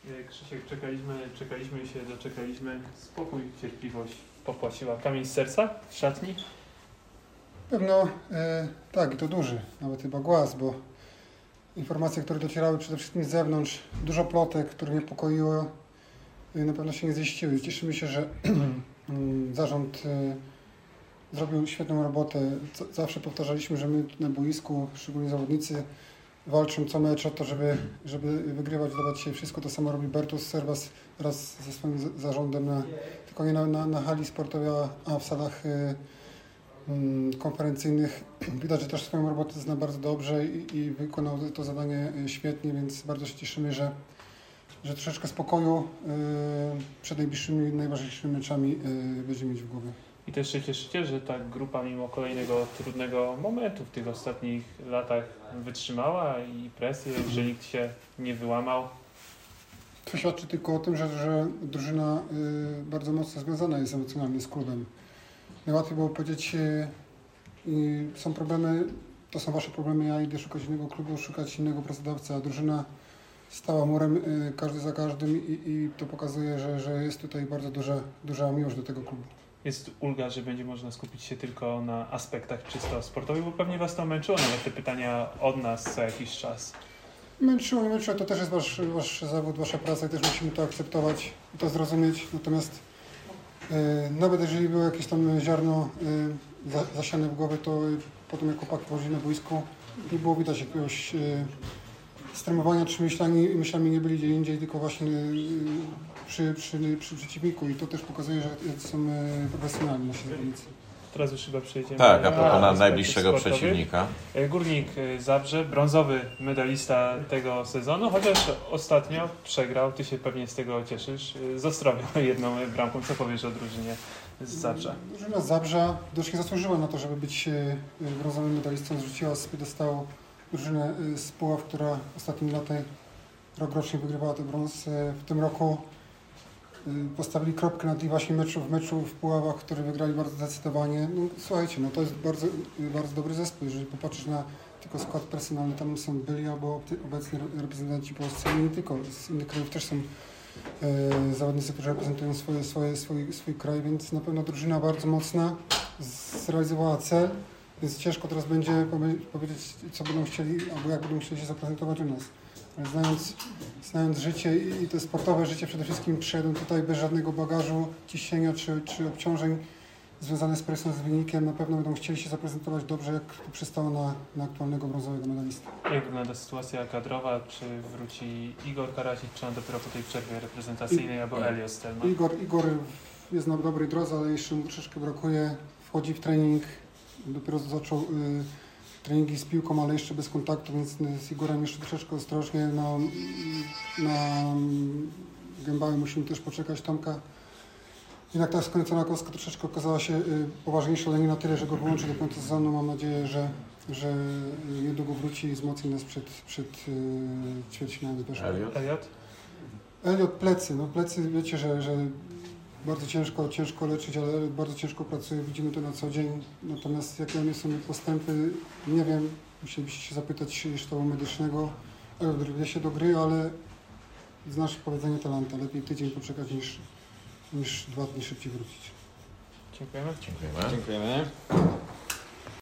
Krzysiek, czekaliśmy się, doczekaliśmy. Spokój, cierpliwość popłaciła. Kamień z serca w szatni? Pewno tak, i to duży, nawet chyba głaz, bo informacje, które docierały przede wszystkim z zewnątrz, dużo plotek, które niepokoiło, na pewno się nie ziściły. Cieszymy się, że zarząd zrobił świetną robotę. Zawsze powtarzaliśmy, że my na boisku, szczególnie zawodnicy, walczą co mecz o to, żeby wygrywać, dawać się wszystko. To samo robi Bertus Serwas wraz ze swoim zarządem, tylko nie na hali sportowej, a w salach konferencyjnych. Widać, że też swoją robotę zna bardzo dobrze i wykonał to zadanie świetnie, więc bardzo się cieszymy, że troszeczkę spokoju przed najbliższymi, najważniejszymi meczami będziemy mieć w głowie. I też się cieszycie, że ta grupa mimo kolejnego trudnego momentu w tych ostatnich latach wytrzymała i presję, że nikt się nie wyłamał? To świadczy tylko o tym, że drużyna bardzo mocno związana jest emocjonalnie z klubem. Najłatwiej było powiedzieć, są problemy, to są wasze problemy, ja idę szukać innego klubu, szukać innego pracodawcy, a drużyna stała murem każdy za każdym i to pokazuje, że jest tutaj bardzo duża miłość do tego klubu. Jest ulga, że będzie można skupić się tylko na aspektach czysto sportowych, bo pewnie was to męczyło, nawet te pytania od nas co jakiś czas. Męczyło, to też jest wasz zawód, wasza praca i też musimy to akceptować i to zrozumieć. Natomiast nawet jeżeli było jakieś tam ziarno zasiane w głowie, to potem jak chłopaki wchodzili na boisku, nie było widać jakiegoś streamowania czy myślami nie byli gdzie indziej, tylko właśnie przy przeciwniku i to też pokazuje, że są profesjonalni nasi zawodnicy. Teraz już chyba przejdziemy a propos najbliższego przeciwnika. Górnik Zabrze, brązowy medalista tego sezonu, chociaż ostatnio przegrał, ty się pewnie z tego cieszysz, z Ostrowią jedną bramką. Co powiesz o drużynie z Zabrza? Drużyna z Zabrza dość nie zasłużyła na to, żeby być brązowym medalistą. Zrzuciła z piedestału drużynę z Puław, która ostatnimi laty rokrocznie wygrywała ten brąz. W tym roku postawili kropkę na właśnie meczu w Puławach, który wygrali bardzo zdecydowanie. No, słuchajcie, to jest bardzo dobry zespół. Jeżeli popatrzysz na tylko skład personalny, tam są byli albo obecni reprezentanci polscy, i nie tylko. Z innych krajów też są zawodnicy, którzy reprezentują swój kraj, więc na pewno drużyna bardzo mocna, zrealizowała cel, więc ciężko teraz będzie powiedzieć, co będą chcieli, albo jak będą chcieli się zaprezentować u nas. Znając życie i to sportowe życie przede wszystkim przyjadą tutaj bez żadnego bagażu, ciśnienia czy obciążeń związanych z presją, z wynikiem. Na pewno będą chcieli się zaprezentować dobrze, jak to przystało na aktualnego brązowego medalistę. Jak wygląda sytuacja kadrowa? Czy wróci Igor Karasic, czy on dopiero po tej przerwie reprezentacyjnej, albo Eliot Stelman? Igor jest na dobrej drodze, ale jeszcze mu troszeczkę brakuje. Wchodzi w trening, dopiero zaczął treningi z piłką, ale jeszcze bez kontaktu, więc z Igorem jeszcze troszeczkę ostrożnie. Na Gębałę musimy też poczekać. Tomka, jednak ta skręcona kostka troszeczkę okazała się poważniejsza, ale nie na tyle, że go wyłączy do końca sezonu. Mam nadzieję, że niedługo wróci i wzmocni nas przed ćwierćfinałem z Beszą. Eliot plecy. Plecy, wiecie, że bardzo ciężko leczyć, ale bardzo ciężko pracuje, widzimy to na co dzień. Natomiast jakie one są postępy, nie wiem, musielibyście się zapytać sztabu medycznego. Wie się do gry, ale znasz powiedzenie talenta, lepiej tydzień poczekać niż 2 dni szybciej wrócić. Dziękujemy. Dziękujemy.